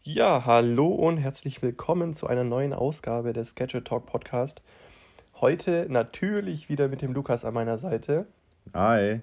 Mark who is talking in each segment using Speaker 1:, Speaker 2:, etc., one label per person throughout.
Speaker 1: Ja, hallo und herzlich willkommen zu einer neuen Ausgabe des Gadget Talk Podcast. Heute natürlich wieder mit dem Lukas an meiner Seite
Speaker 2: Hi.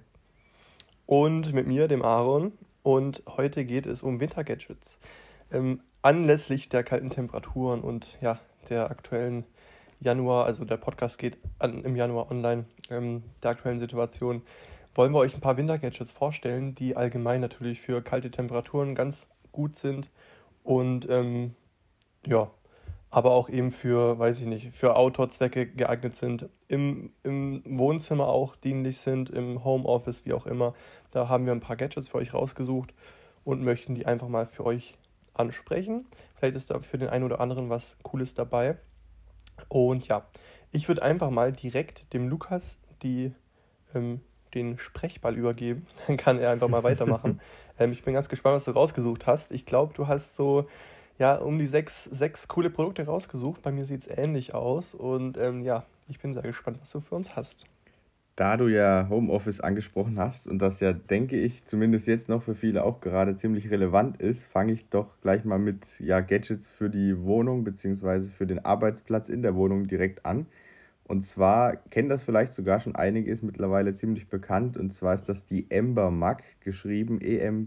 Speaker 1: und mit mir, dem Aaron. Und heute geht es um Wintergadgets. Anlässlich der kalten Temperaturen und ja, der aktuellen Januar, also der Podcast geht im Januar online, der aktuellen Situation, wollen wir euch ein paar Wintergadgets vorstellen, die allgemein natürlich für kalte Temperaturen ganz gut sind und ja, aber auch eben für, weiß ich nicht, für Outdoor-Zwecke geeignet sind, im Wohnzimmer auch dienlich sind, im Homeoffice, wie auch immer. Da haben wir ein paar Gadgets für euch rausgesucht und möchten die einfach mal für euch ansprechen. Vielleicht ist da für den einen oder anderen was Cooles dabei. Und ja, ich würde einfach mal direkt dem Lukas ähm, den Sprechball übergeben. Dann kann er einfach mal weitermachen. Ich bin ganz gespannt, was du rausgesucht hast. Ich glaube, du hast so ja, um die sechs coole Produkte rausgesucht. Bei mir sieht es ähnlich aus. Und ja, ich bin sehr gespannt, was du für uns hast.
Speaker 2: Da du ja Homeoffice angesprochen hast und das ja, denke ich, zumindest jetzt noch für viele auch gerade ziemlich relevant ist, fange ich doch gleich mal mit Gadgets für die Wohnung beziehungsweise für den Arbeitsplatz in der Wohnung direkt an. Und zwar kennen das vielleicht sogar schon einige, ist mittlerweile ziemlich bekannt. Und zwar ist das die Ember Mug, geschrieben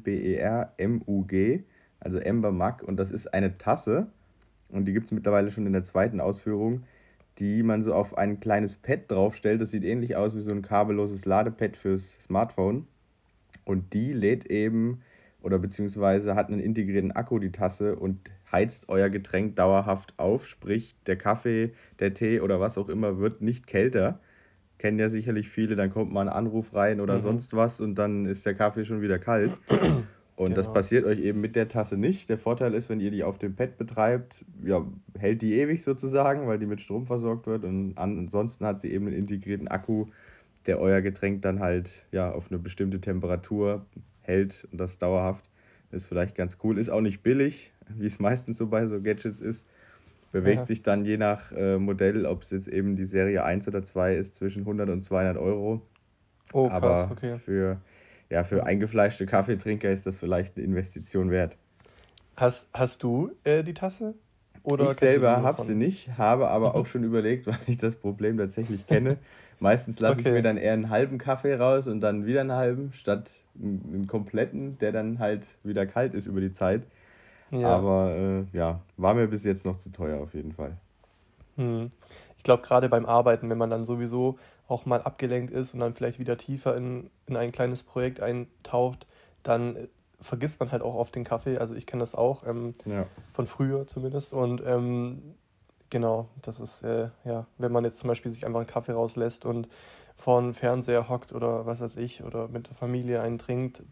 Speaker 2: EMBERMUG, also Ember Mug. Und das ist eine Tasse und die gibt es mittlerweile schon in der zweiten Ausführung, die man so auf ein kleines Pad draufstellt. Das sieht ähnlich aus wie so ein kabelloses Ladepad fürs Smartphone. Und die lädt eben oder beziehungsweise hat einen integrierten Akku, die Tasse, und heizt euer Getränk dauerhaft auf. Sprich, der Kaffee, der Tee oder was auch immer wird nicht kälter. Kennen ja sicherlich viele, dann kommt mal ein Anruf rein oder
Speaker 1: Mhm.
Speaker 2: sonst was und dann ist der Kaffee schon wieder kalt. Und das
Speaker 1: Genau.
Speaker 2: passiert euch eben mit der Tasse nicht. Der Vorteil ist, wenn ihr die auf dem Pad betreibt, ja, hält die ewig sozusagen, weil die mit Strom versorgt wird. Und ansonsten hat sie eben einen integrierten Akku, der euer Getränk dann halt ja auf eine bestimmte Temperatur hält und das dauerhaft. Ist vielleicht ganz cool. Ist auch nicht billig, wie es meistens so bei so Gadgets ist. Bewegt
Speaker 1: Ja.
Speaker 2: sich dann je nach Modell, ob es jetzt eben die Serie 1 oder 2 ist, zwischen 100 und 200 Euro.
Speaker 1: Oh, krass,
Speaker 2: Aber
Speaker 1: okay.
Speaker 2: für
Speaker 1: Ja.
Speaker 2: eingefleischte Kaffeetrinker ist das vielleicht eine Investition wert.
Speaker 1: Hast du die Tasse? Oder
Speaker 2: Ich
Speaker 1: kennst du die
Speaker 2: selber
Speaker 1: nur
Speaker 2: habe sie
Speaker 1: von?
Speaker 2: nicht, habe aber auch
Speaker 1: Mhm.
Speaker 2: schon überlegt, weil ich das Problem tatsächlich kenne. Meistens lasse ich mir
Speaker 1: Okay.
Speaker 2: dann eher einen halben Kaffee raus und dann wieder einen halben, statt einen kompletten, der dann halt wieder kalt ist über die Zeit.
Speaker 1: Ja.
Speaker 2: Aber ja, war mir bis jetzt noch zu teuer auf jeden Fall.
Speaker 1: Hm. Ich glaube, gerade beim Arbeiten, wenn man dann sowieso auch mal abgelenkt ist und dann vielleicht wieder tiefer in ein kleines Projekt eintaucht, dann vergisst man halt auch oft den Kaffee. Also ich kenne das auch,
Speaker 2: Ja.
Speaker 1: von früher zumindest. Und genau, das ist, ja, wenn man jetzt zum Beispiel sich einfach einen Kaffee rauslässt und vor dem Fernseher hockt oder was weiß ich, oder mit der Familie einen trinkt,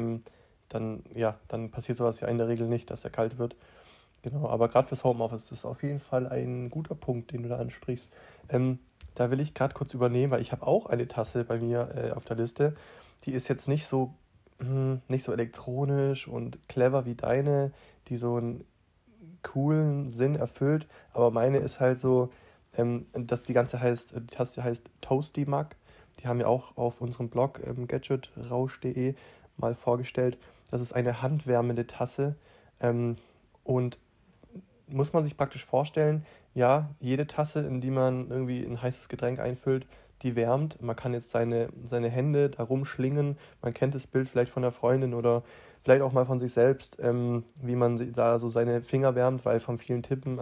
Speaker 1: ja, dann passiert sowas ja in der Regel nicht, dass er kalt wird. Genau, aber gerade fürs Homeoffice, das ist auf jeden Fall ein guter Punkt, den du da ansprichst. Ähm, Da will ich gerade kurz übernehmen, weil ich habe auch eine Tasse bei mir auf der Liste. Die ist jetzt nicht so elektronisch und clever wie deine, die so einen coolen Sinn erfüllt, aber meine ist halt so, die Tasse heißt Toasty Mug. Die haben wir auch auf unserem Blog gadgetrausch.de mal vorgestellt. Das ist eine handwärmende Tasse. Und muss man sich praktisch vorstellen, ja, jede Tasse, in die man irgendwie ein heißes Getränk einfüllt, die wärmt. Man kann jetzt seine Hände da rumschlingen. Man kennt das Bild vielleicht von der Freundin oder vielleicht auch mal von sich selbst, wie man da so seine Finger wärmt, weil von vielen Tippen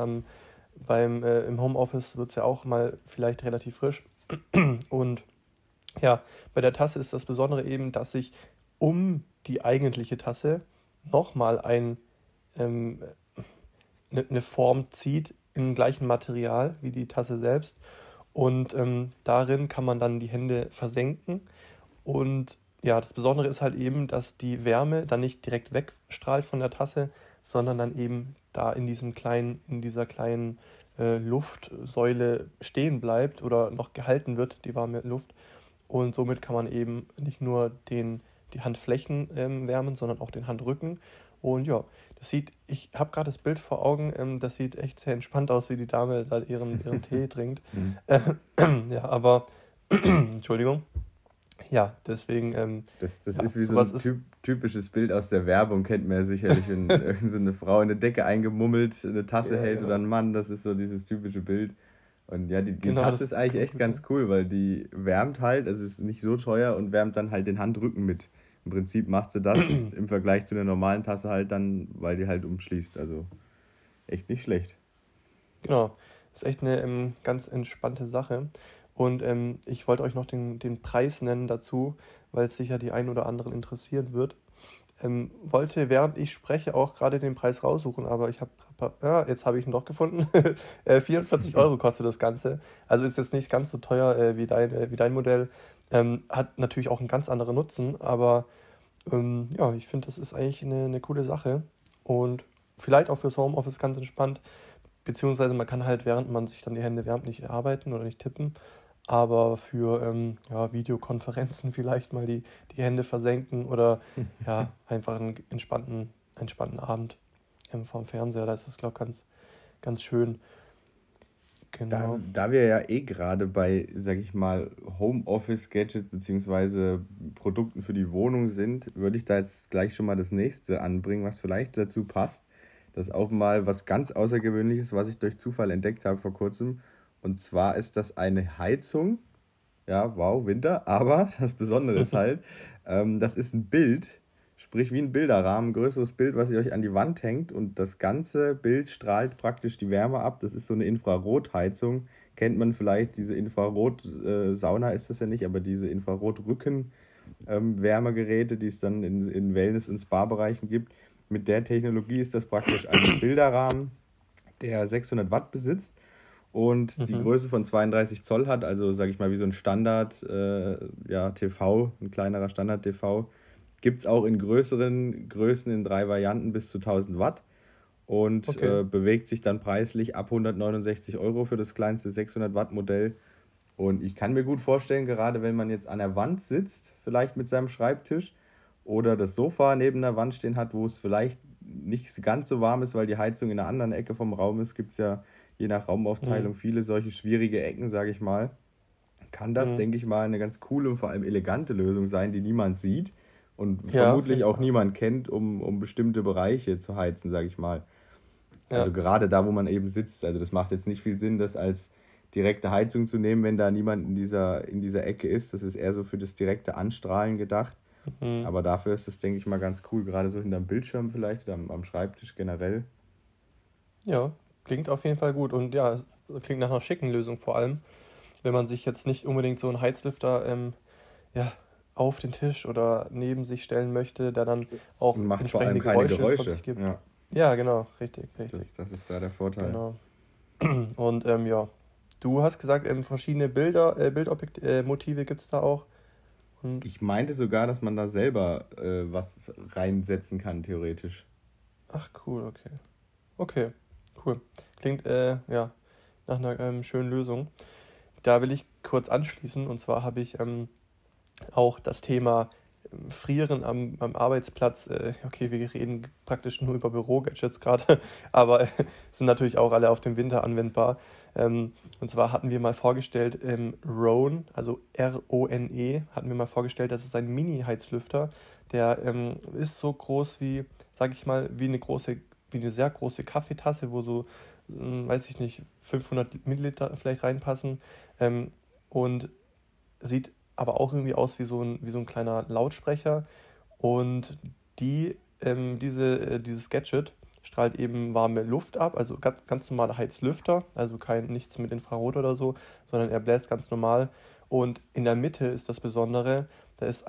Speaker 1: im Homeoffice wird es ja auch mal vielleicht relativ frisch. Und ja, bei der Tasse ist das Besondere eben, dass sich die eigentliche Tasse nochmal ähm, eine Form zieht im gleichen Material wie die Tasse selbst. Und darin kann man dann die Hände versenken. Und ja, das Besondere ist halt eben, dass die Wärme dann nicht direkt wegstrahlt von der Tasse, sondern dann eben da in dieser kleinen Luftsäule stehen bleibt oder noch gehalten wird, die warme Luft. Und somit kann man eben nicht nur die Handflächen wärmen, sondern auch den Handrücken. Und ja, ich habe gerade das Bild vor Augen, das sieht echt sehr entspannt aus, wie die Dame da ihren Tee trinkt.
Speaker 2: Mhm.
Speaker 1: Äh, ja, aber, Entschuldigung. Ja, deswegen,
Speaker 2: Das
Speaker 1: ja,
Speaker 2: ist wie so
Speaker 1: sowas
Speaker 2: ein
Speaker 1: ist,
Speaker 2: typisches Bild aus der Werbung, kennt man ja sicherlich, wenn irgend so eine Frau in eine Decke eingemummelt eine Tasse
Speaker 1: ja,
Speaker 2: hält oder
Speaker 1: genau,
Speaker 2: ein Mann, das ist so dieses typische Bild. Und ja, die
Speaker 1: genau,
Speaker 2: Tasse
Speaker 1: das
Speaker 2: ist eigentlich
Speaker 1: kommt
Speaker 2: echt
Speaker 1: gut
Speaker 2: ganz
Speaker 1: hin.
Speaker 2: cool, weil die wärmt halt, also ist nicht so teuer und wärmt dann halt den Handrücken mit. Im Prinzip macht sie das im Vergleich zu einer normalen Tasse halt dann, weil die halt umschließt. Also echt nicht schlecht.
Speaker 1: Genau, ist echt eine ganz entspannte Sache. Und ich wollte euch noch den Preis nennen dazu, weil es sicher die einen oder anderen interessieren wird. Wollte, während ich spreche, auch gerade den Preis raussuchen, aber ich habe, ja, jetzt habe ich ihn doch gefunden. 44 € kostet das Ganze. Also ist jetzt nicht ganz so teuer wie dein Modell. Hat natürlich auch einen ganz anderen Nutzen, aber ja, ich finde, das ist eigentlich eine coole Sache. Und vielleicht auch fürs Homeoffice ganz entspannt. Beziehungsweise man kann halt, während man sich dann die Hände wärmt, nicht arbeiten oder nicht tippen. Aber für ja, Videokonferenzen vielleicht mal die Hände versenken oder ja, einfach einen entspannten Abend vorm Fernseher. Das ist, glaube ich, ganz schön. Genau.
Speaker 2: Da wir ja eh gerade bei, sag ich mal, Homeoffice-Gadgets beziehungsweise Produkten für die Wohnung sind, würde ich da jetzt gleich schon mal das nächste anbringen, was vielleicht dazu passt. Das ist auch mal was ganz Außergewöhnliches, was ich durch Zufall entdeckt habe vor kurzem. Und zwar ist das eine Heizung. Ja, wow, Winter. Aber das Besondere ist halt, das ist ein Bild, sprich wie ein Bilderrahmen, ein größeres Bild, was ihr euch an die Wand hängt. Und das ganze Bild strahlt praktisch die Wärme ab. Das ist so eine Infrarotheizung. Kennt man vielleicht, diese Infrarot-Sauna ist das ja nicht, aber diese Infrarot-Rücken-Wärmegeräte, die es dann in Wellness- und Spa-Bereichen gibt. Mit der Technologie ist das praktisch ein Bilderrahmen, der 600 Watt besitzt und die
Speaker 1: Mhm.
Speaker 2: Größe von 32 Zoll hat, also sage ich mal wie so ein Standard ja, TV, ein kleinerer Standard-TV. Gibt es auch in größeren Größen in 3 Varianten bis zu 1000 Watt und
Speaker 1: Okay.
Speaker 2: bewegt sich dann preislich ab 169 € für das kleinste 600 Watt Modell. Und ich kann mir gut vorstellen, gerade wenn man jetzt an der Wand sitzt, vielleicht mit seinem Schreibtisch oder das Sofa neben der Wand stehen hat, wo es vielleicht nicht ganz so warm ist, weil die Heizung in einer anderen Ecke vom Raum ist, gibt es ja je nach
Speaker 1: Mhm.
Speaker 2: Raumaufteilung viele solche schwierige Ecken, sage ich mal. Kann das,
Speaker 1: Mhm.
Speaker 2: denke ich mal, eine ganz coole und vor allem elegante Lösung sein, die niemand sieht und
Speaker 1: Ja, auf
Speaker 2: vermutlich
Speaker 1: jeden
Speaker 2: auch
Speaker 1: Fall.
Speaker 2: niemand kennt, um bestimmte Bereiche zu heizen, sage ich mal. Also
Speaker 1: Ja.
Speaker 2: gerade da, wo man eben sitzt. Also das macht jetzt nicht viel Sinn, das als direkte Heizung zu nehmen, wenn da niemand in dieser Ecke ist. Das ist eher so für das direkte Anstrahlen gedacht.
Speaker 1: Mhm.
Speaker 2: Aber dafür ist das, denke ich mal, ganz cool. Gerade so hinterm Bildschirm vielleicht oder am Schreibtisch generell.
Speaker 1: Ja, klingt auf jeden Fall gut und ja, es klingt nach einer schicken Lösung vor allem, wenn man sich jetzt nicht unbedingt so einen Heizlüfter ja, auf den Tisch oder neben sich stellen möchte, der dann auch
Speaker 2: Und macht vor allem
Speaker 1: entsprechende
Speaker 2: keine
Speaker 1: Geräusche von
Speaker 2: Geräusche.
Speaker 1: sich gibt.
Speaker 2: Ja,
Speaker 1: Ja, genau, richtig, richtig,
Speaker 2: das ist da der Vorteil.
Speaker 1: genau. Und ja, du hast gesagt, verschiedene Bilder, Motive gibt es da auch. Und
Speaker 2: Ich meinte sogar, dass man da selber was reinsetzen kann, theoretisch.
Speaker 1: ach cool, okay. Okay, cool. Klingt ja nach einer schönen Lösung. Da will ich kurz anschließen und zwar habe ich auch das Thema Frieren am Arbeitsplatz. Okay, wir reden praktisch nur über Büro-Gadgets gerade, aber sind natürlich auch alle auf den Winter anwendbar. Und zwar hatten wir mal vorgestellt, Rhone, also Rone, hatten wir mal vorgestellt, das ist ein Mini-Heizlüfter. Der ist so groß wie, sag ich mal, wie eine sehr große Kaffeetasse, wo so, weiß ich nicht, 500 Milliliter vielleicht reinpassen. Ähm, und sieht aber auch irgendwie aus wie so ein kleiner Lautsprecher. Und dieses Gadget strahlt eben warme Luft ab, also ganz normaler Heizlüfter, also nichts mit Infrarot oder so, sondern er bläst ganz normal. Und in der Mitte ist das Besondere, da ist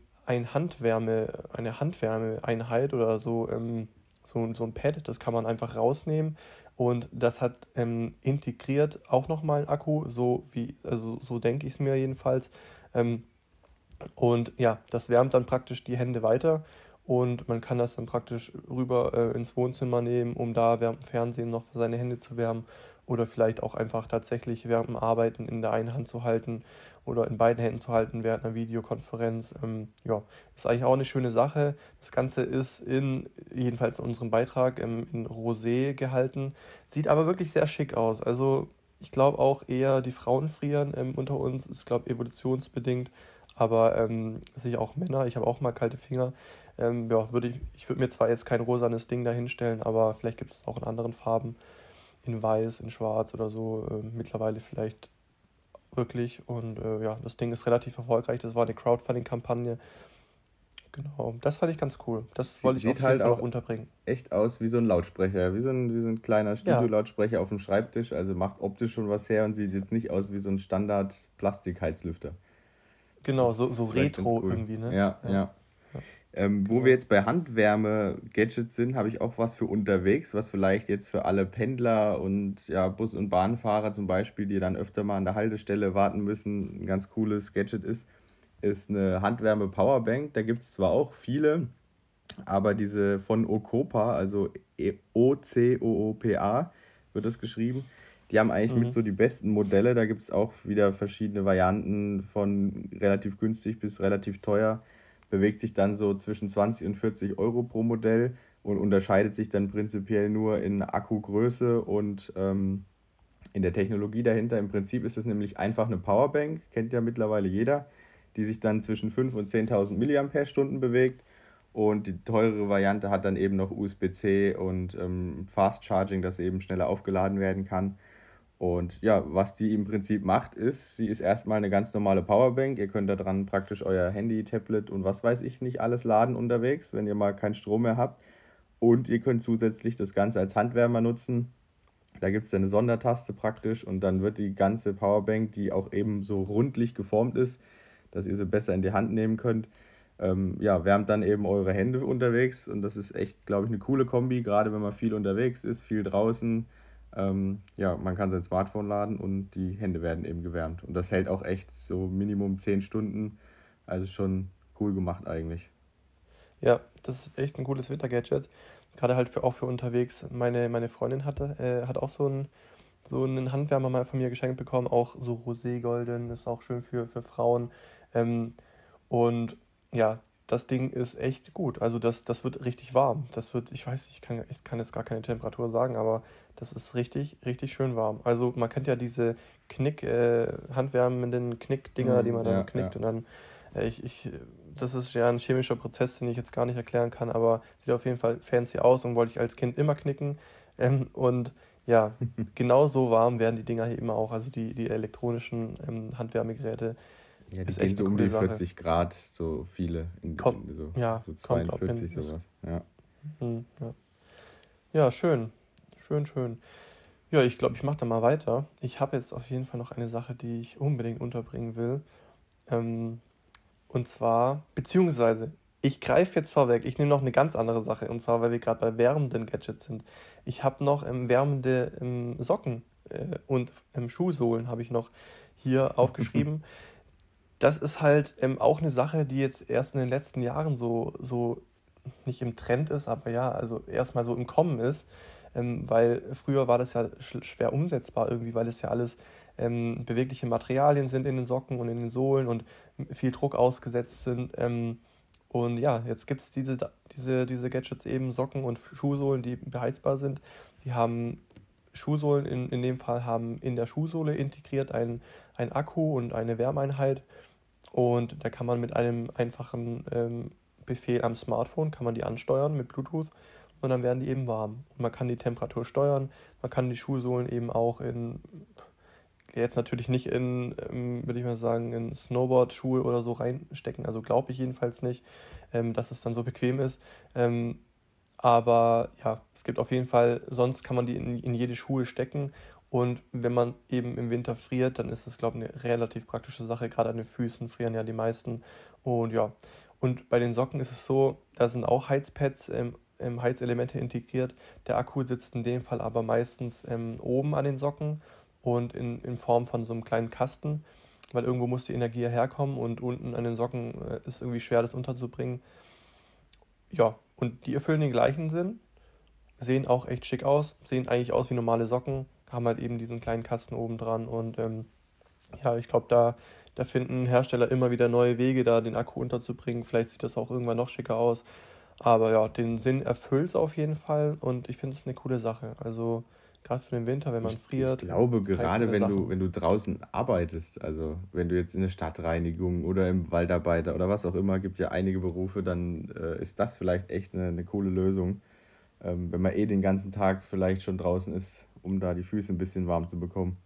Speaker 1: eine Handwärmeeinheit oder so, so ein Pad, das kann man einfach rausnehmen. Und das hat integriert auch nochmal einen Akku, also so denke ich es mir jedenfalls. Ähm, und ja, das wärmt dann praktisch die Hände weiter und man kann das dann praktisch rüber ins Wohnzimmer nehmen, um da während dem Fernsehen noch seine Hände zu wärmen oder vielleicht auch einfach tatsächlich während dem Arbeiten in der einen Hand zu halten oder in beiden Händen zu halten während einer Videokonferenz. Ja, ist eigentlich auch eine schöne Sache. Das Ganze ist jedenfalls in unserem Beitrag, in Rosé gehalten, sieht aber wirklich sehr schick aus. Also ich glaube auch eher die Frauen frieren unter uns, ist glaube evolutionsbedingt. Aber sicher auch Männer, ich habe auch mal kalte Finger. Ja, ich würde mir zwar jetzt kein rosanes Ding da hinstellen, aber vielleicht gibt es auch in anderen Farben, in weiß, in schwarz oder so, mittlerweile vielleicht wirklich. Und ja, das Ding ist relativ erfolgreich. Das war eine Crowdfunding-Kampagne. Genau, das fand ich ganz cool. Das wollte ich
Speaker 2: Sieht
Speaker 1: auf jeden
Speaker 2: halt
Speaker 1: Fall noch
Speaker 2: auch
Speaker 1: unterbringen.
Speaker 2: echt aus wie so ein Lautsprecher, wie so ein kleiner
Speaker 1: Ja,
Speaker 2: Studiolautsprecher auf dem Schreibtisch. Also macht optisch schon was her und sieht jetzt nicht aus wie so ein Standard-Plastikheizlüfter. Das
Speaker 1: genau, so
Speaker 2: ist vielleicht ganz
Speaker 1: Retro
Speaker 2: cool.
Speaker 1: irgendwie, ne?
Speaker 2: Ja,
Speaker 1: Ja,
Speaker 2: ja.
Speaker 1: ja,
Speaker 2: Wo wir
Speaker 1: genau.
Speaker 2: jetzt bei Handwärme-Gadgets sind, habe ich auch was für unterwegs, was vielleicht jetzt für alle Pendler und ja, Bus- und Bahnfahrer zum Beispiel, die dann öfter mal an der Haltestelle warten müssen, ein ganz cooles Gadget ist eine Handwärme-Powerbank. Da gibt es zwar auch viele, aber diese von Ocopa, also Ocoopa wird das geschrieben, die haben eigentlich mit
Speaker 1: Mhm.
Speaker 2: so die besten Modelle. Da gibt es auch wieder verschiedene Varianten von relativ günstig bis relativ teuer. Bewegt sich dann so zwischen 20 und 40 Euro pro Modell und unterscheidet sich dann prinzipiell nur in Akkugröße und in der Technologie dahinter. Im Prinzip ist es nämlich einfach eine Powerbank, kennt ja mittlerweile jeder, die sich dann zwischen 5.000 und 10.000 Milliampere-Stunden bewegt. Und die teurere Variante hat dann eben noch USB-C und Fast Charging, dass eben schneller aufgeladen werden kann. Und ja, was die im Prinzip macht, ist, sie ist erstmal eine ganz normale Powerbank. Ihr könnt da dran praktisch euer Handy, Tablet und was weiß ich nicht alles laden unterwegs, wenn ihr mal keinen Strom mehr habt. Und ihr könnt zusätzlich das Ganze als Handwärmer nutzen. Da gibt es eine Sondertaste praktisch und dann wird die ganze Powerbank, die auch eben so rundlich geformt ist, dass ihr sie besser in die Hand nehmen könnt, ja, wärmt dann eben eure Hände unterwegs und das ist echt, glaube ich, eine coole Kombi, gerade wenn man viel unterwegs ist, viel draußen. Ja, man kann sein Smartphone laden und die Hände werden eben gewärmt. Und das hält auch echt so Minimum 10 Stunden. Also schon cool gemacht eigentlich.
Speaker 1: Ja, das ist echt ein cooles Winter-Gadget. Gerade halt auch für unterwegs. Meine Freundin hat auch so einen Handwärmer mal von mir geschenkt bekommen, auch so roségolden, ist auch schön für Frauen. Ähm, und ja, das Ding ist echt gut. Also das wird richtig warm. Ich weiß, ich kann jetzt gar keine Temperatur sagen, aber das ist richtig, richtig schön warm. Also man kennt ja diese handwärmenden Knick-Dinger, die
Speaker 2: Mhm,
Speaker 1: man dann so
Speaker 2: ja,
Speaker 1: knickt
Speaker 2: ja.
Speaker 1: und dann, das ist ja ein chemischer Prozess, den ich jetzt gar nicht erklären kann, aber sieht auf jeden Fall fancy aus und wollte ich als Kind immer knicken. Und ja, genau so warm werden die Dinger hier immer auch. Also die elektronischen Handwärmegeräte
Speaker 2: Ja, die
Speaker 1: ist
Speaker 2: gehen
Speaker 1: echt
Speaker 2: so
Speaker 1: eine
Speaker 2: um die
Speaker 1: coole Sache.
Speaker 2: 40 Grad, so viele,
Speaker 1: Kommt, ja,
Speaker 2: so
Speaker 1: kommt drauf hin.
Speaker 2: 42 sowas. Ja.
Speaker 1: Ja. Ja, schön. Schön, schön. Ja, ich glaube, ich mache da mal weiter. Ich habe jetzt auf jeden Fall noch eine Sache, die ich unbedingt unterbringen will. Ähm, und zwar, beziehungsweise, ich greife jetzt vorweg. Ich nehme noch eine ganz andere Sache. Und zwar, weil wir gerade bei wärmenden Gadgets sind. Ich habe noch wärmende Socken und Schuhsohlen habe ich noch hier aufgeschrieben. Das ist halt auch eine Sache, die jetzt erst in den letzten Jahren so nicht im Trend ist, aber ja, also erstmal so im Kommen ist, weil früher war das ja schwer umsetzbar irgendwie, weil es ja alles bewegliche Materialien sind in den Socken und in den Sohlen und viel Druck ausgesetzt sind. Und ja, jetzt gibt es diese Gadgets eben, Socken und Schuhsohlen, die beheizbar sind. Die haben Schuhsohlen in dem Fall haben in der Schuhsohle integriert ein Akku und eine Wärmeinheit. Und da kann man mit einem einfachen Befehl am Smartphone, kann man die ansteuern mit Bluetooth und dann werden die eben warm. Und man kann die Temperatur steuern, man kann die Schuhsohlen eben auch jetzt natürlich nicht würde ich mal sagen, in Snowboard-Schuhe oder so reinstecken, also glaube ich jedenfalls nicht, dass es dann so bequem ist. Ähm, aber ja, es gibt auf jeden Fall, sonst kann man die in jede Schuhe stecken. Und wenn man eben im Winter friert, dann ist es, glaube ich, eine relativ praktische Sache. Gerade an den Füßen frieren ja die meisten. Und ja, und bei den Socken ist es so, da sind auch Heizpads, Heizelemente integriert. Der Akku sitzt in dem Fall aber meistens oben an den Socken und in Form von so einem kleinen Kasten, weil irgendwo muss die Energie ja herkommen und unten an den Socken ist irgendwie schwer, das unterzubringen. Ja, und die erfüllen den gleichen Sinn, sehen auch echt schick aus, sehen eigentlich aus wie normale Socken, haben halt eben diesen kleinen Kasten oben dran und ja, ich glaube, da finden Hersteller immer wieder neue Wege, da den Akku unterzubringen. Vielleicht sieht das auch irgendwann noch schicker aus. Aber ja, den Sinn erfüllt es auf jeden Fall und ich finde es eine coole Sache. Also Gerade für den Winter, wenn man
Speaker 2: Ich
Speaker 1: friert,
Speaker 2: glaube, gerade
Speaker 1: heizende Sachen.
Speaker 2: wenn du draußen arbeitest, also wenn du jetzt in der Stadtreinigung oder im Waldarbeiter oder was auch immer, gibt ja einige Berufe, dann ist das vielleicht echt eine coole Lösung, wenn man den ganzen Tag vielleicht schon draußen ist, um da die Füße ein bisschen warm zu bekommen.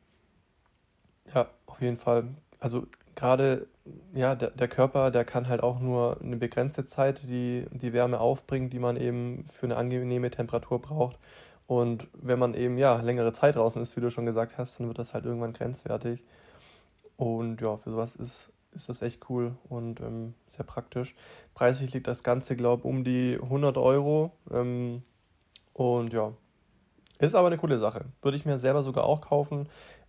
Speaker 1: Ja, auf jeden Fall. Also gerade, ja, der Körper, der kann halt auch nur eine begrenzte Zeit die Wärme aufbringen, die man eben für eine angenehme Temperatur braucht. Und wenn man eben, ja, längere Zeit draußen ist, wie du schon gesagt hast, dann wird das halt irgendwann grenzwertig. Und ja, für sowas ist das echt cool und sehr praktisch. Preislich liegt das Ganze, glaube ich, um die 100 Euro. Und ja, ist aber eine coole Sache. Würde ich mir selber sogar auch kaufen.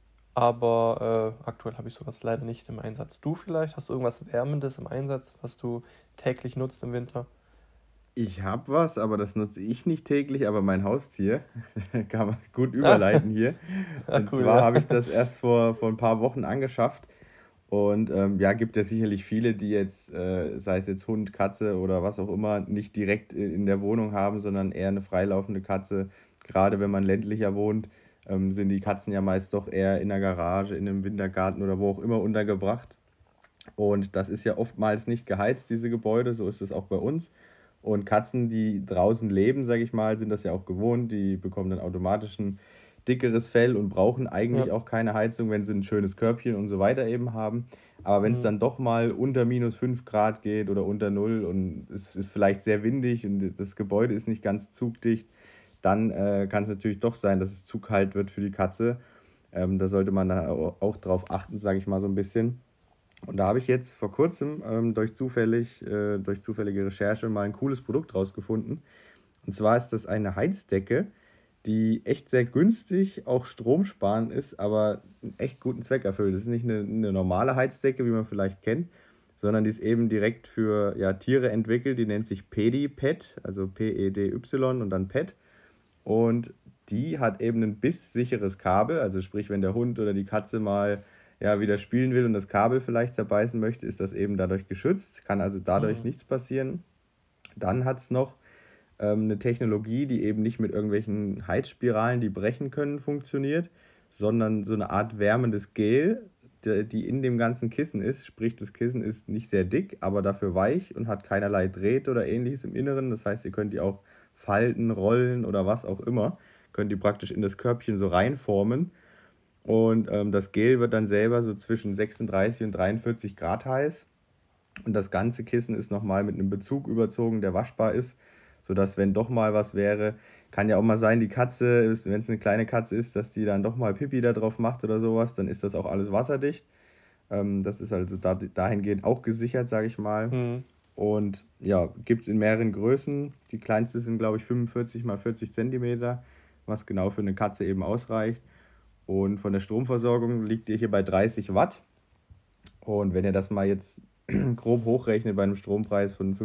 Speaker 1: Aber aktuell habe ich sowas leider nicht im Einsatz. Du vielleicht? Hast du irgendwas Wärmendes im Einsatz, was du täglich nutzt im Winter?
Speaker 2: Ich habe was, aber das nutze ich nicht täglich, aber mein Haustier, kann man gut
Speaker 1: Ah,
Speaker 2: überleiten hier.
Speaker 1: ah,
Speaker 2: Und
Speaker 1: cool,
Speaker 2: zwar
Speaker 1: ja.
Speaker 2: habe ich das erst vor ein paar Wochen angeschafft. Und ja, gibt ja sicherlich viele, die jetzt, sei es jetzt Hund, Katze oder was auch immer, nicht direkt in der Wohnung haben, sondern eher eine freilaufende Katze. Gerade wenn man ländlicher wohnt, sind die Katzen ja meist doch eher in der Garage, in einem Wintergarten oder wo auch immer untergebracht. Und das ist ja oftmals nicht geheizt, diese Gebäude, so ist es auch bei uns. Und Katzen, die draußen leben, sage ich mal, sind das ja auch gewohnt. Die bekommen dann automatisch ein dickeres Fell und brauchen eigentlich
Speaker 1: Ja.
Speaker 2: auch keine Heizung, wenn sie ein schönes Körbchen und so weiter eben haben. Aber wenn es
Speaker 1: Hm,
Speaker 2: dann doch mal unter minus 5 Grad geht oder unter null und es ist vielleicht sehr windig und das Gebäude ist nicht ganz zugdicht, dann kann es natürlich doch sein, dass es zu kalt wird für die Katze. Da sollte man dann auch drauf achten, sage ich mal so ein bisschen. Und da habe ich jetzt vor kurzem durch zufällige Recherche mal ein cooles Produkt rausgefunden. Und zwar ist das eine Heizdecke, die echt sehr günstig, auch stromsparend ist, aber einen echt guten Zweck erfüllt. Das ist nicht eine normale Heizdecke, wie man vielleicht kennt, sondern die ist eben direkt für ja, Tiere entwickelt. Die nennt sich PediPet, also P-E-D-Y und dann Pet. Und die hat eben ein bisssicheres Kabel, also sprich, wenn der Hund oder die Katze mal ja, wieder spielen will und das Kabel vielleicht zerbeißen möchte, ist das eben dadurch geschützt, kann also dadurch
Speaker 1: hm,
Speaker 2: nichts passieren. Dann hat es noch eine Technologie, die eben nicht mit irgendwelchen Heizspiralen, die brechen können, funktioniert, sondern so eine Art wärmendes Gel, die in dem ganzen Kissen ist. Sprich, das Kissen ist nicht sehr dick, aber dafür weich und hat keinerlei Drähte oder ähnliches im Inneren. Das heißt, ihr könnt die auch falten, rollen oder was auch immer. Könnt ihr praktisch in das Körbchen so reinformen. Und das Gel wird dann selber so zwischen 36 und 43 Grad heiß. Und das ganze Kissen ist nochmal mit einem Bezug überzogen, der waschbar ist, sodass, wenn doch mal was wäre, kann ja auch mal sein, die Katze ist, wenn es eine kleine Katze ist, dass die dann doch mal Pipi da drauf macht oder sowas, dann ist das auch alles wasserdicht. Das ist also dahingehend auch gesichert, sage ich mal.
Speaker 1: hm.
Speaker 2: Und ja, gibt es in mehreren Größen. Die kleinste sind, glaube ich, 45 mal 40 Zentimeter, was genau für eine Katze eben ausreicht. Und von der Stromversorgung liegt ihr hier bei 30 Watt. Und wenn ihr das mal jetzt grob hochrechnet bei einem Strompreis von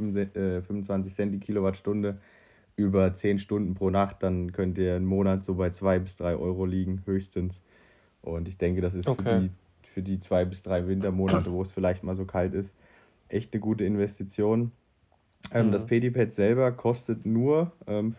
Speaker 2: 25 Cent die Kilowattstunde über 10 Stunden pro Nacht, dann könnt ihr einen Monat so bei 2 bis 3 Euro liegen, höchstens. Und ich denke, das ist
Speaker 1: Okay.
Speaker 2: für die 2 bis 3 Wintermonate, wo es vielleicht mal so kalt ist, echt eine gute Investition. Das
Speaker 1: Hm.
Speaker 2: Pedipad selber kostet nur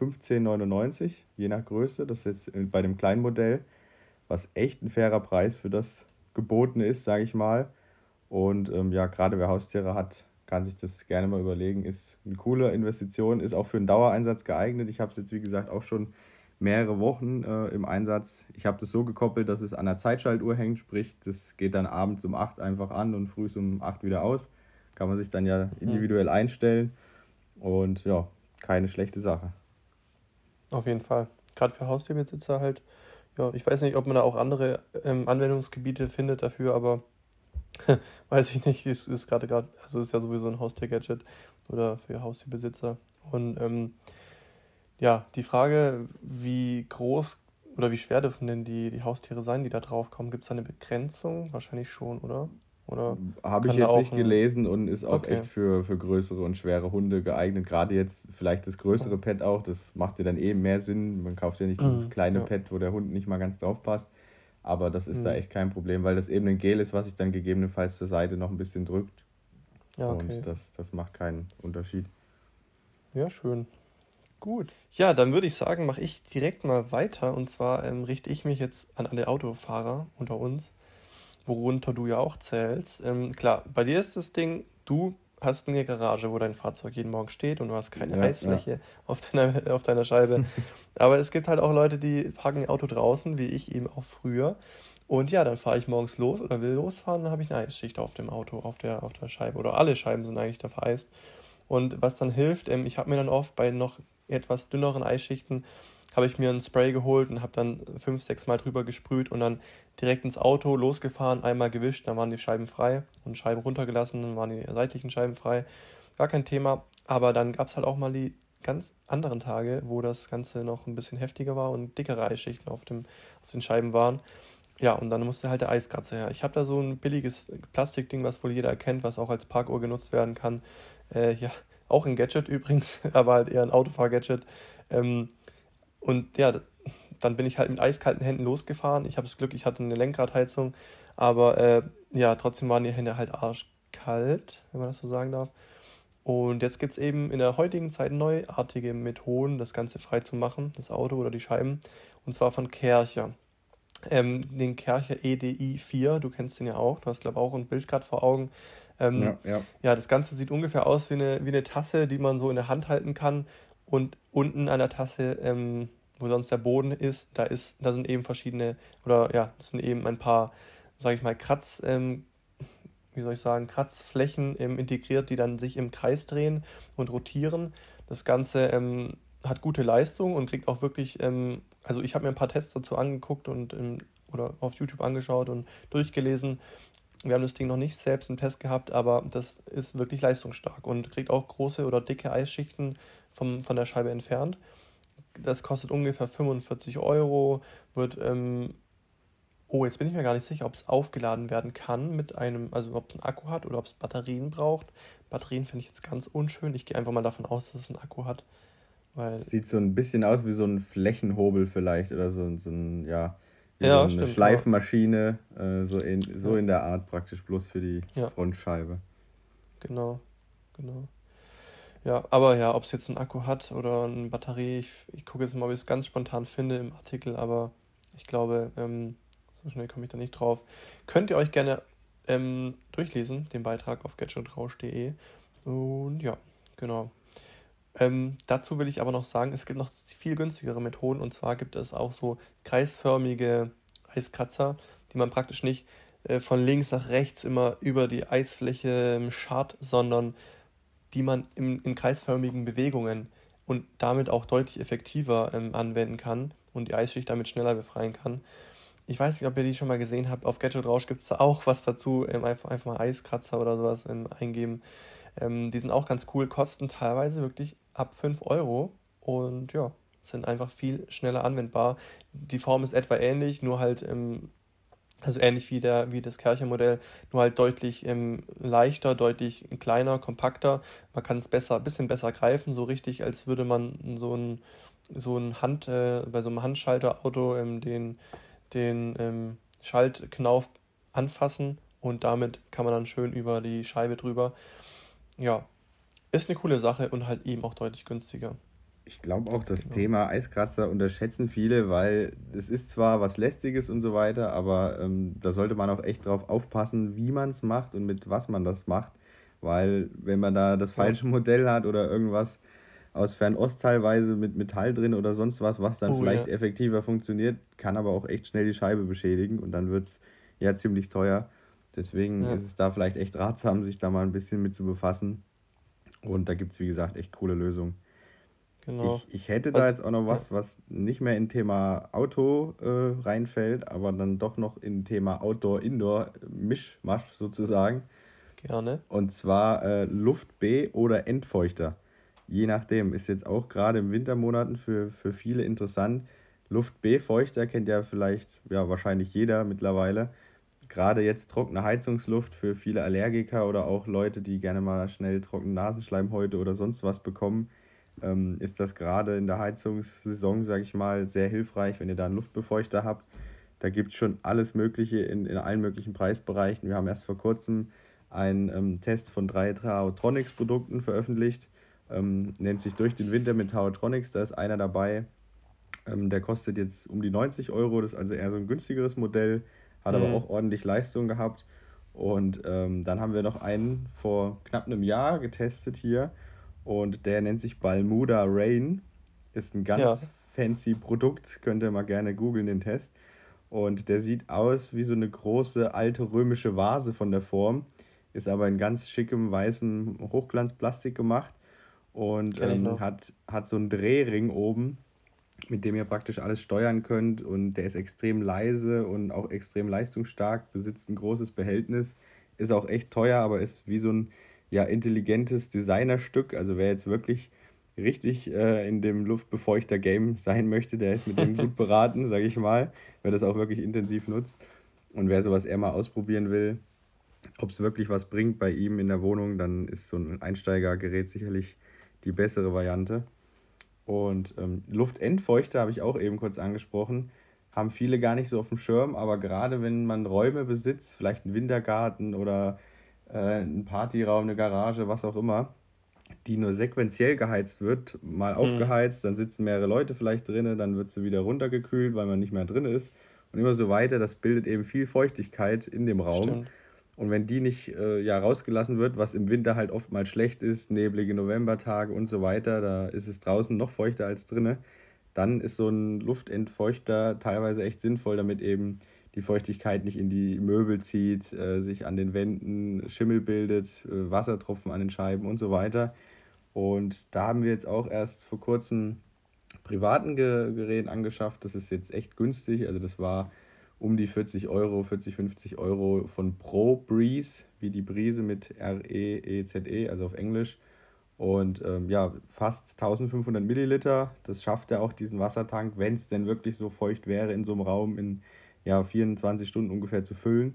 Speaker 2: 15,99, je nach Größe. Das ist jetzt bei dem kleinen Modell, was echt ein fairer Preis für das Gebotene ist, sage ich mal. Und ja, gerade wer Haustiere hat, kann sich das gerne mal überlegen. Ist eine coole Investition, ist auch für einen Dauereinsatz geeignet. Ich habe es jetzt, wie gesagt, auch schon mehrere Wochen im Einsatz. Ich habe das so gekoppelt, dass es an der Zeitschaltuhr hängt, sprich, das geht dann abends um 8 einfach an und früh um 8 wieder aus. Kann man sich dann ja
Speaker 1: Hm.
Speaker 2: individuell einstellen und ja, keine schlechte Sache.
Speaker 1: Auf jeden Fall. Gerade für Haustierbesitzer halt. Ja, ich weiß nicht, ob man da auch andere Anwendungsgebiete findet dafür, aber weiß ich nicht, ist gerade, also ist ja sowieso ein Haustier-Gadget oder für Haustierbesitzer. Und ja, die Frage, wie groß oder wie schwer dürfen denn die Haustiere sein, die da drauf kommen? Gibt es da eine Begrenzung? Wahrscheinlich schon, oder? Oder
Speaker 2: Habe ich
Speaker 1: kann da
Speaker 2: jetzt
Speaker 1: auch
Speaker 2: nicht
Speaker 1: ein.
Speaker 2: gelesen und ist auch echt
Speaker 1: Okay.
Speaker 2: für größere und schwere Hunde geeignet. Gerade jetzt vielleicht das größere
Speaker 1: Oh.
Speaker 2: Pet auch, das macht ja dann eben mehr Sinn. Man kauft ja nicht dieses kleine
Speaker 1: Ja.
Speaker 2: Pet, wo der Hund nicht mal ganz drauf passt. Aber das ist da
Speaker 1: Hm.
Speaker 2: echt kein Problem, weil das eben ein Gel ist, was sich dann gegebenenfalls zur Seite noch ein bisschen drückt.
Speaker 1: Ja,
Speaker 2: Und
Speaker 1: okay.
Speaker 2: das macht keinen Unterschied.
Speaker 1: Ja, schön. Gut. Ja, dann würde ich sagen, mache ich direkt mal weiter. Und zwar richte ich mich jetzt an alle Autofahrer unter uns, worunter du ja auch zählst. Klar, bei dir ist das Ding, du hast eine Garage, wo dein Fahrzeug jeden Morgen steht und du hast keine
Speaker 2: Ja, ja.
Speaker 1: Eisfläche auf deiner Scheibe. Aber es gibt halt auch Leute, die parken ihr Auto draußen, wie ich eben auch früher. Und ja, dann fahre ich morgens los oder will losfahren, dann habe ich eine Eisschicht auf dem Auto, auf der Scheibe. Oder alle Scheiben sind eigentlich da vereist. Und was dann hilft, ich habe mir dann oft bei noch etwas dünneren Eisschichten, habe ich mir ein Spray geholt und habe dann 5, 6 Mal drüber gesprüht und dann direkt ins Auto losgefahren, einmal gewischt, dann waren die Scheiben frei und Scheiben runtergelassen, dann waren die seitlichen Scheiben frei. Gar kein Thema. Aber dann gab es halt auch mal die ganz anderen Tage, wo das Ganze noch ein bisschen heftiger war und dickere Eisschichten auf den Scheiben waren. Ja, und dann musste halt der Eiskratzer her. Ich habe da so ein billiges Plastikding, was wohl jeder kennt, was auch als Parkuhr genutzt werden kann. Ja, auch ein Gadget übrigens, aber halt eher ein Autofahr-Gadget. Ähm, und ja, dann bin ich halt mit eiskalten Händen losgefahren. Ich habe das Glück, ich hatte eine Lenkradheizung, aber ja, trotzdem waren die Hände halt arschkalt, wenn man das so sagen darf. Und jetzt gibt es eben in der heutigen Zeit neuartige Methoden, das Ganze frei zu machen, das Auto oder die Scheiben. Und zwar von Kärcher. Den Kärcher EDI 4, du kennst den ja auch, du hast glaube ich auch ein Bild gerade vor Augen. Ähm,
Speaker 2: Ja, ja.
Speaker 1: ja, das Ganze sieht ungefähr aus wie eine Tasse, die man so in der Hand halten kann. Und unten an der Tasse, wo sonst der Boden ist, da sind eben verschiedene, oder ja, das sind eben ein paar, sage ich mal, wie soll ich sagen, Kratzflächen integriert, die dann sich im Kreis drehen und rotieren. Das Ganze hat gute Leistung und kriegt auch wirklich, also ich habe mir ein paar Tests dazu angeguckt und oder auf YouTube angeschaut und durchgelesen. Wir haben das Ding noch nicht selbst im Test gehabt, aber das ist wirklich leistungsstark und kriegt auch große oder dicke Eisschichten von der Scheibe entfernt. Das kostet ungefähr 45 Euro, wird oh, jetzt bin ich mir gar nicht sicher, ob es aufgeladen werden kann mit also ob es einen Akku hat oder ob es Batterien braucht. Batterien finde ich jetzt ganz unschön. Ich gehe einfach mal davon aus, dass es einen Akku hat, weil,
Speaker 2: Sieht so ein bisschen aus wie so ein Flächenhobel vielleicht oder ja, wie so
Speaker 1: ja,
Speaker 2: eine
Speaker 1: stimmt, aber,
Speaker 2: Schleifmaschine, so
Speaker 1: ja,
Speaker 2: in der Art praktisch bloß für die
Speaker 1: ja,
Speaker 2: Frontscheibe.
Speaker 1: genau, genau. Ja, aber ja, ob es jetzt einen Akku hat oder eine Batterie, ich gucke jetzt mal, ob ich es ganz spontan finde im Artikel, aber ich glaube, so schnell komme ich da nicht drauf. Könnt ihr euch gerne durchlesen, den Beitrag auf gadgetrausch.de. Und ja, genau. Dazu will ich aber noch sagen, es gibt noch viel günstigere Methoden und zwar gibt es auch so kreisförmige Eiskratzer, die man praktisch nicht von links nach rechts immer über die Eisfläche scharrt, sondern die man in kreisförmigen Bewegungen und damit auch deutlich effektiver anwenden kann und die Eisschicht damit schneller befreien kann. Ich weiß nicht, ob ihr die schon mal gesehen habt. Auf Gadget Rausch gibt es da auch was dazu. Einfach mal Eiskratzer oder sowas eingeben. Die sind auch ganz cool, kosten teilweise wirklich ab 5 Euro und ja, sind einfach viel schneller anwendbar. Die Form ist etwa ähnlich, nur halt also ähnlich wie das Kärcher-Modell, nur halt deutlich leichter, deutlich kleiner, kompakter. Man kann es bisschen besser greifen, so richtig, als würde man bei so einem Handschalterauto den Schaltknauf anfassen und damit kann man dann schön über die Scheibe drüber. Ja, ist eine coole Sache und halt eben auch deutlich günstiger.
Speaker 2: Ich glaube auch, das
Speaker 1: Genau.
Speaker 2: Thema Eiskratzer unterschätzen viele, weil es ist zwar was Lästiges und so weiter, aber da sollte man auch echt drauf aufpassen, wie man es macht und mit was man das macht, weil wenn man da das
Speaker 1: Ja.
Speaker 2: falsche Modell hat oder irgendwas aus Fernost teilweise mit Metall drin oder sonst was, was dann
Speaker 1: Oh
Speaker 2: vielleicht
Speaker 1: ja.
Speaker 2: effektiver funktioniert, kann aber auch echt schnell die Scheibe beschädigen und dann wird es ja ziemlich teuer. Deswegen
Speaker 1: Ja,
Speaker 2: ist es da vielleicht echt ratsam, sich da mal ein bisschen mit zu befassen. Und da gibt es, wie gesagt, echt coole Lösungen.
Speaker 1: genau.
Speaker 2: Ich hätte da
Speaker 1: Was,
Speaker 2: jetzt auch noch
Speaker 1: ja,
Speaker 2: was nicht mehr in Thema Auto reinfällt, aber dann doch noch in Thema Outdoor-Indoor-Mischmasch sozusagen.
Speaker 1: gerne.
Speaker 2: Und zwar Luft-B oder Entfeuchter. Je nachdem, ist jetzt auch gerade im Wintermonaten für viele interessant. Luft-B-Feuchter kennt ja vielleicht, ja, wahrscheinlich jeder mittlerweile. Gerade jetzt trockene Heizungsluft für viele Allergiker oder auch Leute, die gerne mal schnell trockene Nasenschleimhäute oder sonst was bekommen, ist das gerade in der Heizungssaison, sage ich mal, sehr hilfreich, wenn ihr da einen Luftbefeuchter habt. Da gibt es schon alles Mögliche in allen möglichen Preisbereichen. Wir haben erst vor kurzem einen Test von 3 Trautronics Produkten veröffentlicht Nennt sich Durch den Winter mit Towertronics. Da ist einer dabei, der kostet jetzt um die 90 Euro. Das ist also eher so ein günstigeres Modell, hat aber
Speaker 1: Mhm.
Speaker 2: auch ordentlich Leistung gehabt. Und dann haben wir noch einen vor knapp einem Jahr getestet hier. Und der nennt sich Balmuda Rain. Ist ein
Speaker 1: Ja,
Speaker 2: ganz fancy Produkt. Könnt ihr mal gerne googeln, den Test. Und der sieht aus wie so eine große alte römische Vase von der Form. Ist aber in ganz schickem weißem Hochglanzplastik gemacht. Und
Speaker 1: kenne ich noch.
Speaker 2: hat so einen Drehring oben, mit dem ihr praktisch alles steuern könnt. Und der ist extrem leise und auch extrem leistungsstark, besitzt ein großes Behältnis, ist auch echt teuer, aber ist wie so ein ja, intelligentes Designerstück. Also wer jetzt wirklich richtig in dem Luftbefeuchter-Game sein möchte, der ist mit dem gut beraten, sage ich mal, wer das auch wirklich intensiv nutzt. Und wer sowas eher mal ausprobieren will, ob es wirklich was bringt bei ihm in der Wohnung, dann ist so ein Einsteigergerät sicherlich die bessere Variante. Und Luftentfeuchter habe ich auch eben kurz angesprochen. Haben viele gar nicht so auf dem Schirm, aber gerade wenn man Räume besitzt, vielleicht einen Wintergarten oder einen Partyraum, eine Garage, was auch immer, die nur sequenziell geheizt wird, mal
Speaker 1: Mhm.
Speaker 2: aufgeheizt, dann sitzen mehrere Leute vielleicht drinnen, dann wird sie wieder runtergekühlt, weil man nicht mehr drin ist und immer so weiter. Das bildet eben viel Feuchtigkeit in dem Raum.
Speaker 1: Stimmt.
Speaker 2: Und wenn die nicht ja, rausgelassen wird, was im Winter halt oftmals schlecht ist, neblige Novembertage und so weiter, da ist es draußen noch feuchter als drinnen, dann ist so ein Luftentfeuchter teilweise echt sinnvoll, damit eben die Feuchtigkeit nicht in die Möbel zieht, sich an den Wänden Schimmel bildet, Wassertropfen an den Scheiben und so weiter. Und da haben wir jetzt auch erst vor kurzem privaten Gerät angeschafft. Das ist jetzt echt günstig. Also das war um die 40 Euro, 40, 50 Euro von Pro Breeze, wie die Brise mit Reeze, also auf Englisch. Und ja, fast 1500 Milliliter. Das schafft er auch, diesen Wassertank, wenn es denn wirklich so feucht wäre, in so einem Raum in ja, 24 Stunden ungefähr zu füllen.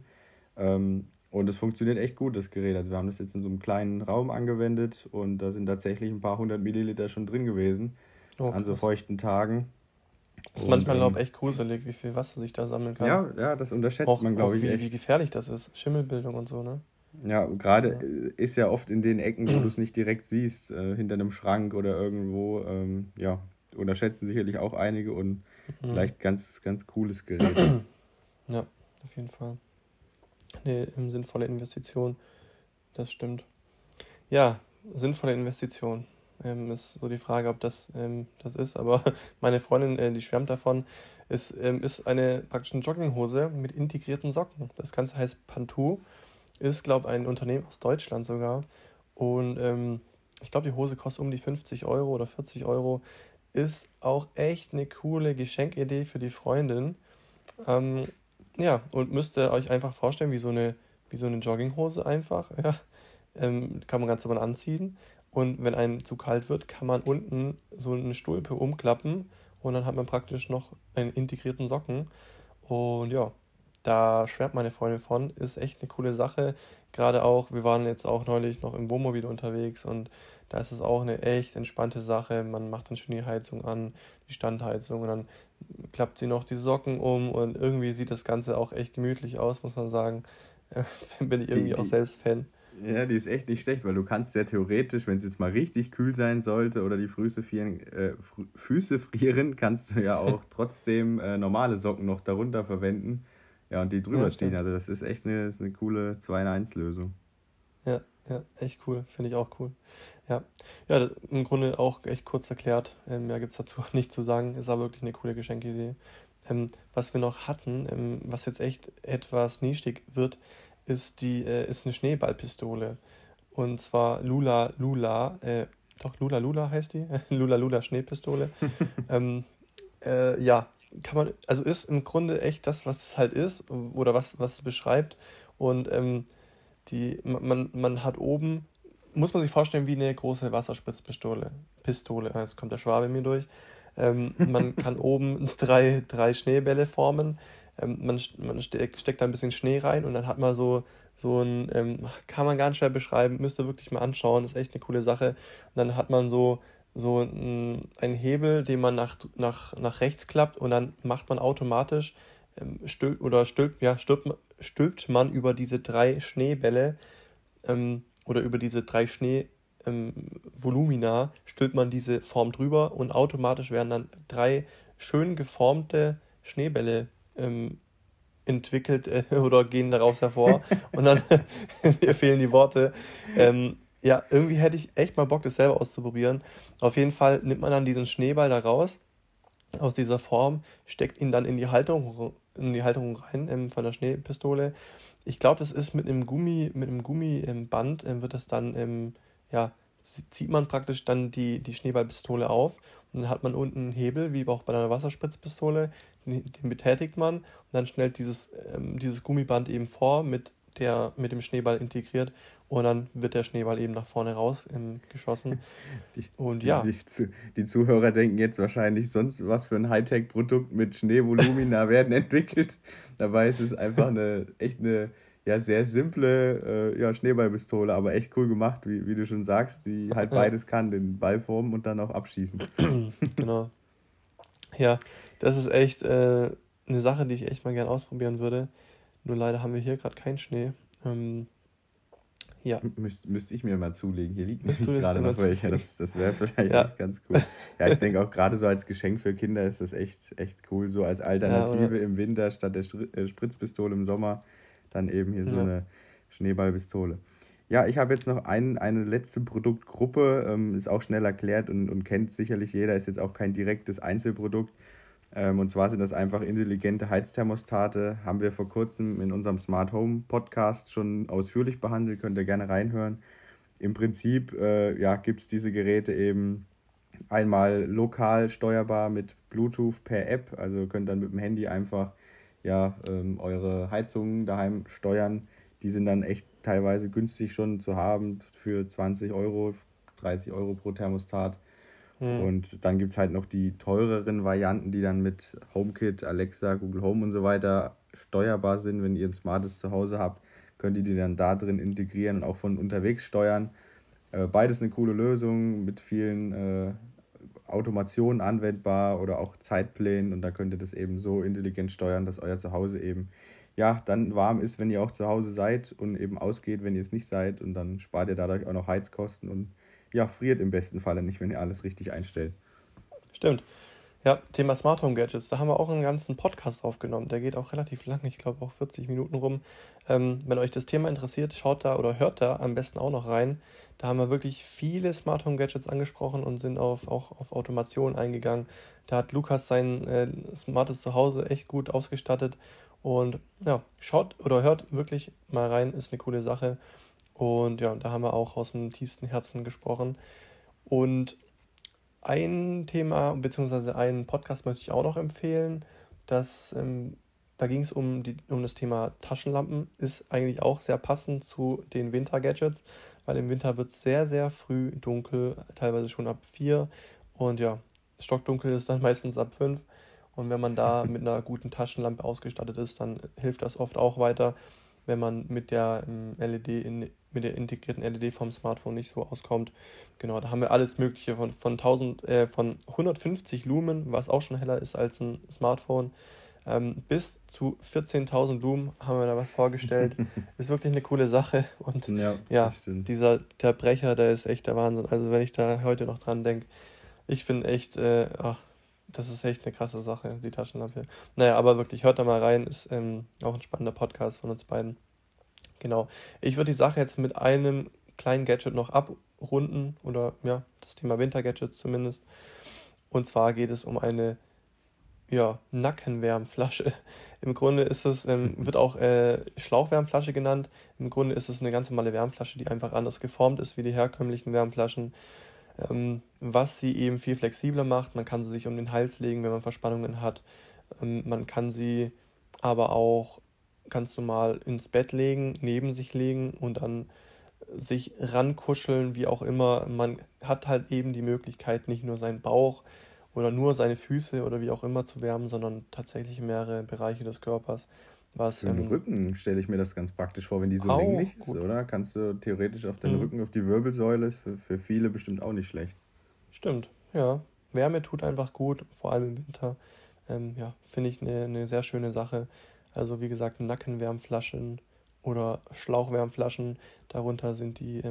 Speaker 2: Und es funktioniert echt gut, das Gerät. Also wir haben das jetzt in so einem kleinen Raum angewendet und da sind tatsächlich ein paar hundert Milliliter schon drin gewesen
Speaker 1: Oh,
Speaker 2: an so
Speaker 1: krass.
Speaker 2: feuchten Tagen.
Speaker 1: Ist
Speaker 2: Und
Speaker 1: manchmal, glaube ich, echt gruselig, wie viel Wasser sich da sammeln kann.
Speaker 2: ja, ja, das unterschätzt
Speaker 1: Auch,
Speaker 2: man, glaube
Speaker 1: auch
Speaker 2: ich,
Speaker 1: wie
Speaker 2: echt.
Speaker 1: gefährlich das ist. Schimmelbildung und so, ne?
Speaker 2: Ja, gerade
Speaker 1: Ja.
Speaker 2: ist ja oft in den Ecken, wo du es nicht direkt siehst, hinter einem Schrank oder irgendwo, ja, unterschätzen sicherlich auch einige und
Speaker 1: Mhm.
Speaker 2: vielleicht ganz, ganz cooles Gerät.
Speaker 1: Ja, auf jeden Fall. Eine sinnvolle Investition, das stimmt. Ja, sinnvolle Investition. Ist so die Frage, ob das ist. Aber meine Freundin, die schwärmt davon. Ist praktisch eine Jogginghose mit integrierten Socken. Das Ganze heißt Pantou. Ist, glaube ich, ein Unternehmen aus Deutschland sogar. Und ich glaube, die Hose kostet um die 50 Euro oder 40 Euro. Ist auch echt eine coole Geschenkidee für die Freundin. Ähm, ja, und müsst ihr euch einfach vorstellen, wie so eine Jogginghose einfach. Ja, kann man ganz normal anziehen. Und wenn einem zu kalt wird, kann man unten so eine Stulpe umklappen und dann hat man praktisch noch einen integrierten Socken. Und ja, da schwärmt meine Freundin von. Ist echt eine coole Sache. Gerade auch, wir waren jetzt auch neulich noch im Wohnmobil unterwegs und da ist es auch eine echt entspannte Sache. Man macht dann schön die Heizung an, die Standheizung und dann klappt sie noch die Socken um und irgendwie sieht das Ganze auch echt gemütlich aus, muss man sagen. Bin ich
Speaker 2: Die,
Speaker 1: irgendwie auch
Speaker 2: die,
Speaker 1: selbst Fan.
Speaker 2: ja, die ist echt nicht schlecht, weil du kannst ja theoretisch, wenn es jetzt mal richtig kühl sein sollte oder die Füße frieren, kannst du ja auch trotzdem normale Socken noch darunter verwenden. Ja, und die
Speaker 1: Ja,
Speaker 2: drüber ziehen.
Speaker 1: stimmt.
Speaker 2: Also das ist eine coole 2-in-1-Lösung.
Speaker 1: Ja, ja, echt cool. Finde ich auch cool. Ja, ja, im Grunde auch echt kurz erklärt. Mehr gibt es dazu nicht zu sagen. Ist aber wirklich eine coole Geschenkidee. Was wir noch hatten, was jetzt echt etwas nischig wird, ist eine Schneeballpistole. Und zwar Lula Lula, doch Lula Lula heißt die, Lula Lula Schneepistole. Ähm, ja, also ist im Grunde echt das, was es halt ist oder was es beschreibt. Und man hat oben, muss man sich vorstellen, wie eine große Wasserspritzpistole. Jetzt kommt der Schwabe in mir durch. Man kann oben drei Schneebälle formen. Man steckt da ein bisschen Schnee rein und dann hat man so ein, kann man ganz schwer beschreiben, müsst ihr wirklich mal anschauen, ist echt eine coole Sache. Und dann hat man so einen Hebel, den man nach rechts klappt und dann macht man automatisch, stülpt man über diese drei Schneebälle oder über diese drei Schneebälle Volumina stülpt man diese Form drüber und automatisch werden dann 3 schön geformte Schneebälle entwickelt oder gehen daraus hervor. Und dann, mir fehlen die Worte. Ja, irgendwie hätte ich echt mal Bock, das selber auszuprobieren. Auf jeden Fall nimmt man dann diesen Schneeball da raus, aus dieser Form, steckt ihn dann in die Halterung rein von der Schneepistole. Ich glaube, das ist mit einem Gummiband wird das dann, ja, zieht man praktisch dann die Schneeballpistole auf und dann hat man unten einen Hebel, wie auch bei einer Wasserspritzpistole, den betätigt man und dann schnellt dieses Gummiband eben vor mit dem Schneeball integriert und dann wird der Schneeball eben nach vorne raus geschossen.
Speaker 2: Die,
Speaker 1: Und
Speaker 2: die,
Speaker 1: ja,
Speaker 2: die Zuhörer denken jetzt wahrscheinlich, sonst was für ein Hightech-Produkt mit Schneevolumina werden entwickelt. Dabei ist es einfach echt eine ja, sehr simple ja, Schneeballpistole, aber echt cool gemacht, wie du schon sagst, die halt
Speaker 1: ja,
Speaker 2: beides kann, den Ball formen und dann auch abschießen.
Speaker 1: genau. Ja, das ist echt eine Sache, die ich echt mal gern ausprobieren würde. Nur leider haben wir hier gerade keinen Schnee. Ja,
Speaker 2: Müsste ich mir mal zulegen. Hier liegt
Speaker 1: müsst du
Speaker 2: nämlich
Speaker 1: dich
Speaker 2: gerade
Speaker 1: dann mal
Speaker 2: noch welcher.
Speaker 1: zulegen.
Speaker 2: Das wäre vielleicht
Speaker 1: Ja,
Speaker 2: echt ganz cool. Ja, ich denke auch gerade so als Geschenk für Kinder ist das echt cool. So als
Speaker 1: ja, oder?
Speaker 2: Alternative im Winter statt der Spritzpistole im Sommer dann eben hier so
Speaker 1: Ja,
Speaker 2: eine Schneeballpistole. Ja, ich habe jetzt noch eine letzte Produktgruppe, ist auch schnell erklärt und kennt sicherlich jeder, ist jetzt auch kein direktes Einzelprodukt. Und zwar sind das einfach intelligente Heizthermostate. Haben wir vor kurzem in unserem Smart Home Podcast schon ausführlich behandelt, könnt ihr gerne reinhören. Im Prinzip ja, gibt es diese Geräte eben einmal lokal steuerbar mit Bluetooth per App. Also könnt dann mit dem Handy einfach ja, eure Heizungen daheim steuern. Die sind dann echt teilweise günstig schon zu haben für 20 Euro, 30 Euro pro Thermostat.
Speaker 1: hm,
Speaker 2: Und dann gibt es halt noch die teureren Varianten, die dann mit HomeKit, Alexa, Google Home und so weiter steuerbar sind. Wenn ihr ein smartes Zuhause habt, könnt ihr die dann da drin integrieren und auch von unterwegs steuern. Beides eine coole Lösung mit vielen Automationen anwendbar oder auch Zeitplänen und da könnt ihr das eben so intelligent steuern, dass euer Zuhause eben ja dann warm ist, wenn ihr auch zu Hause seid und eben ausgeht, wenn ihr es nicht seid und dann spart ihr dadurch auch noch Heizkosten und ja, friert im besten Falle nicht, wenn ihr alles richtig einstellt.
Speaker 1: stimmt. Ja, Thema Smart Home Gadgets, da haben wir auch einen ganzen Podcast aufgenommen. Der geht auch relativ lang, ich glaube auch 40 Minuten rum. Wenn euch das Thema interessiert, schaut da oder hört da am besten auch noch rein. Da haben wir wirklich viele Smart Home Gadgets angesprochen und sind auch auf Automation eingegangen. Da hat Lukas sein smartes Zuhause echt gut ausgestattet. Und ja, schaut oder hört wirklich mal rein, ist eine coole Sache. Und ja, da haben wir auch aus dem tiefsten Herzen gesprochen. Und ein Thema bzw. einen Podcast möchte ich auch noch empfehlen. Da ging es um das Thema Taschenlampen. Ist eigentlich auch sehr passend zu den Winter-Gadgets, weil im Winter wird es sehr, sehr früh dunkel, teilweise schon ab 4. Und ja, stockdunkel ist dann meistens ab 5. Und wenn man da mit einer guten Taschenlampe ausgestattet ist, dann hilft das oft auch weiter, wenn man mit der integrierten LED vom Smartphone nicht so auskommt. Genau, da haben wir alles Mögliche von 150 Lumen, was auch schon heller ist als ein Smartphone, bis zu 14.000 Lumen haben wir da was vorgestellt. Ist wirklich eine coole Sache und
Speaker 2: Ja,
Speaker 1: ja,
Speaker 2: das stimmt.
Speaker 1: der Brecher, der ist echt der Wahnsinn. Also wenn ich da heute noch dran denke, ich bin echt, das ist echt eine krasse Sache, die Taschenlampe. Naja, aber wirklich, hört da mal rein, ist auch ein spannender Podcast von uns beiden. Genau. Ich würde die Sache jetzt mit einem kleinen Gadget noch abrunden oder ja, das Thema Winter-Gadgets zumindest. Und zwar geht es um eine ja, Nackenwärmflasche. Im Grunde ist es, wird auch Schlauchwärmflasche genannt. Im Grunde ist es eine ganz normale Wärmflasche, die einfach anders geformt ist wie die herkömmlichen Wärmflaschen. Was sie eben viel flexibler macht. Man kann sie sich um den Hals legen, wenn man Verspannungen hat. Man kann sie aber auch ganz normal ins Bett legen, neben sich legen und dann sich rankuscheln, wie auch immer. Man hat halt eben die Möglichkeit, nicht nur seinen Bauch oder nur seine Füße oder wie auch immer zu wärmen, sondern tatsächlich mehrere Bereiche des Körpers, was
Speaker 2: Für den Rücken stelle ich mir das ganz praktisch vor, wenn die so
Speaker 1: auch
Speaker 2: länglich ist,
Speaker 1: gut.
Speaker 2: oder? Kannst du theoretisch auf den
Speaker 1: Mhm.
Speaker 2: Rücken, auf die Wirbelsäule, ist für viele bestimmt auch nicht schlecht.
Speaker 1: Stimmt, ja. Wärme tut einfach gut, vor allem im Winter. Ja, finde ich eine sehr schöne Sache. Also wie gesagt, Nackenwärmflaschen oder Schlauchwärmflaschen. Darunter sind die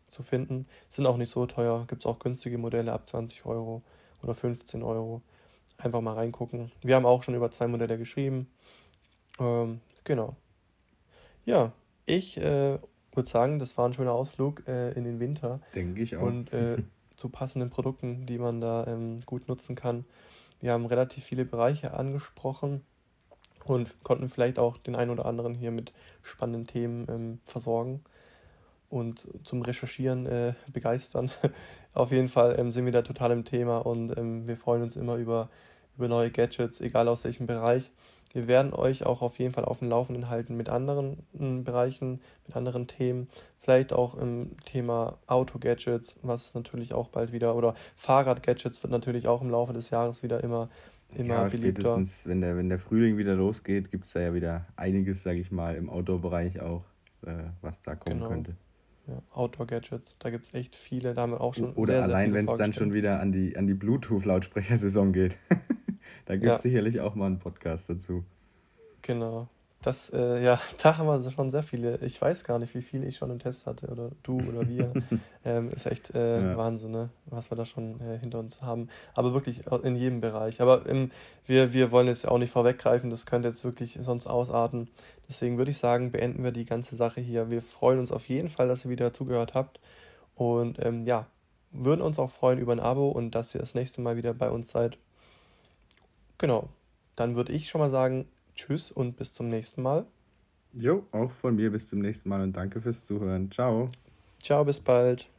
Speaker 1: zu finden. Sind auch nicht so teuer. Gibt es auch günstige Modelle ab 20 Euro oder 15 Euro. Einfach mal reingucken. Wir haben auch schon über 2 Modelle geschrieben. Genau. Ja, ich würde sagen, das war ein schöner Ausflug in den Winter
Speaker 2: Denke ich auch.
Speaker 1: und zu passenden Produkten, die man da gut nutzen kann. Wir haben relativ viele Bereiche angesprochen und konnten vielleicht auch den einen oder anderen hier mit spannenden Themen versorgen und zum Recherchieren begeistern. Auf jeden Fall sind wir da total im Thema und wir freuen uns immer über neue Gadgets, egal aus welchem Bereich. Wir werden euch auch auf jeden Fall auf dem Laufenden halten mit anderen Bereichen, mit anderen Themen. Vielleicht auch im Thema Auto-Gadgets, was natürlich auch bald wieder, oder Fahrrad-Gadgets wird natürlich auch im Laufe des Jahres wieder immer
Speaker 2: Ja,
Speaker 1: beliebter.
Speaker 2: spätestens, wenn der Frühling wieder losgeht, gibt es da ja wieder einiges, sage ich mal, im Outdoor-Bereich auch, was da kommen
Speaker 1: Genau,
Speaker 2: könnte.
Speaker 1: ja, Outdoor-Gadgets, da gibt es echt viele, da haben wir auch schon
Speaker 2: Oder
Speaker 1: sehr, sehr
Speaker 2: allein,
Speaker 1: viele
Speaker 2: wenn es dann schon
Speaker 1: vorgestellt.
Speaker 2: wieder an die Bluetooth-Lautsprechersaison geht. Da gibt es
Speaker 1: Ja,
Speaker 2: sicherlich auch mal einen Podcast dazu.
Speaker 1: genau. Ja, da haben wir schon sehr viele. Ich weiß gar nicht, wie viele ich schon im Test hatte, oder du oder wir. Ist echt
Speaker 2: Ja,
Speaker 1: Wahnsinn, ne? Was wir da schon hinter uns haben. Aber wirklich in jedem Bereich. Aber wir wollen jetzt auch nicht vorweggreifen, das könnte jetzt wirklich sonst ausarten. Deswegen würde ich sagen, beenden wir die ganze Sache hier. Wir freuen uns auf jeden Fall, dass ihr wieder zugehört habt. Und ja, würden uns auch freuen über ein Abo und dass ihr das nächste Mal wieder bei uns seid. Genau. Dann würde ich schon mal sagen, tschüss und bis zum nächsten Mal.
Speaker 2: jo, auch von mir bis zum nächsten Mal und danke fürs Zuhören. Ciao.
Speaker 1: Ciao, bis bald.